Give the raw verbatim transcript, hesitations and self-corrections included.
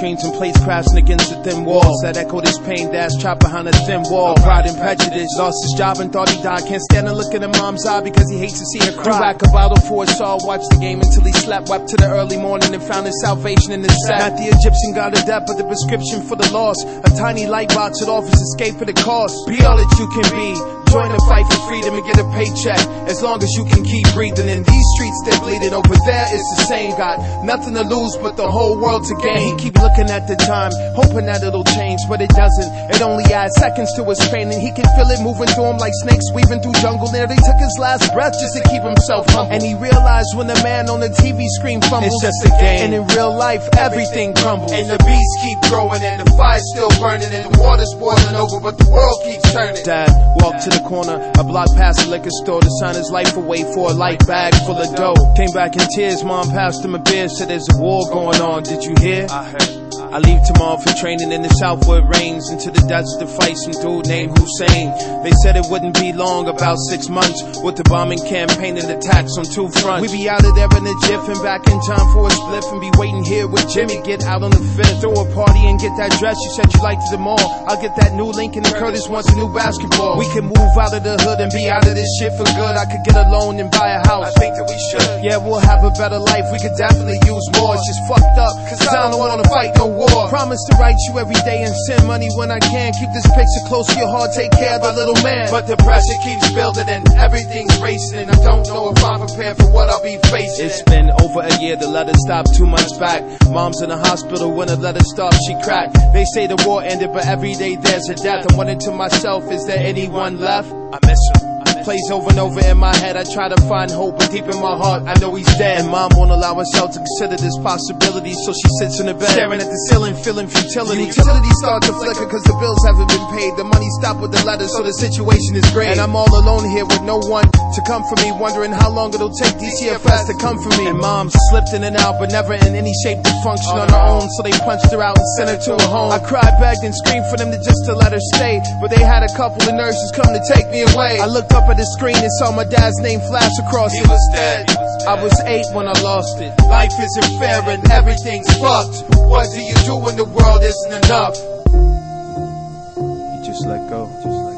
screens and plates crashing against the thin walls that echoed his pain. Dash trapped behind a thin wall. Pride and prejudice. Lost his job and thought he died. Can't stand to look at a mom's eye because he hates to see her cry. Threw back a bottle for his soul. Watched the game until he slept. Wept to the early morning and found his salvation in the set. Not the Egyptian god of death, but the prescription for the lost. A tiny light box that offers escape for the cost. Be all that you can be. Join the fight for freedom and get a paycheck. As long as you can keep breathing. In these streets they're bleeding. Over there it's the same. Got nothing to lose but the whole world to gain. He keep looking at the time, hoping that it'll change, but it doesn't. It only adds seconds to his pain, and he can feel it moving through him like snakes weaving through jungle. Nearly took his last breath just to keep himself humble. And he realized when the man on the T V screen fumbles, it's just a game. And in real life everything crumbles. And the beats keep growing, and the fire's still burning, and the water's boiling over, but the world keeps turning. Dad walked to the corner, a block past the liquor store, to sign his life away for a light bag full of dough. Came back in tears, mom passed him a beer, said there's a war going on, did you hear? I heard. I leave tomorrow for training in the south where it rains. Into the desert to fight some dude named Hussein. They said it wouldn't be long, about six months, with the bombing campaign and attacks on two fronts. We be out of there in a jiff and back in time for a spliff, and be waiting here with Jimmy. Get out on the fifth, throw a party and get that dress you said you liked at the mall. I'll get that new Lincoln and Curtis wants a new basketball. We can move out of the hood and be out of this shit for good. I could get a loan and buy a house. I think that we should. Yeah, we'll have a better life. We could definitely use more. It's just fucked up, cause I don't wanna fight no war. Promise to write you every day and send money when I can. Keep this picture close to your heart, take care of the little man. But the pressure keeps building and everything's racing, and I don't know if I'm prepared for what I'll be facing. It's been over a year, the letter stopped two months back. Mom's in the hospital, when the letter stopped she cracked. They say the war ended, but every day there's a death. I'm wondering to myself, is there anyone left? I miss her. Plays over and over in my head, I try to find hope, but deep in my heart I know he's dead. And mom won't allow herself to consider this possibility, so she sits in the bed staring at the ceiling, feeling futility. Utilities start to flicker cause the bills haven't been paid. The money stopped with the letters, so the situation is great. And I'm all alone here with no one to come for me, wondering how long it'll take D C F S to come for me. And mom slipped in and out, but never in any shape to function on her own, so they punched her out and sent her to her home. I cried, begged and screamed for them to just to let her stay, but they had a couple of nurses come to take me away. I looked up at the screen and saw my dad's name flash across it. He was dead. I was eight when I lost it. Life isn't fair and everything's fucked. What do you do when the world isn't enough? You just let go. Just let go.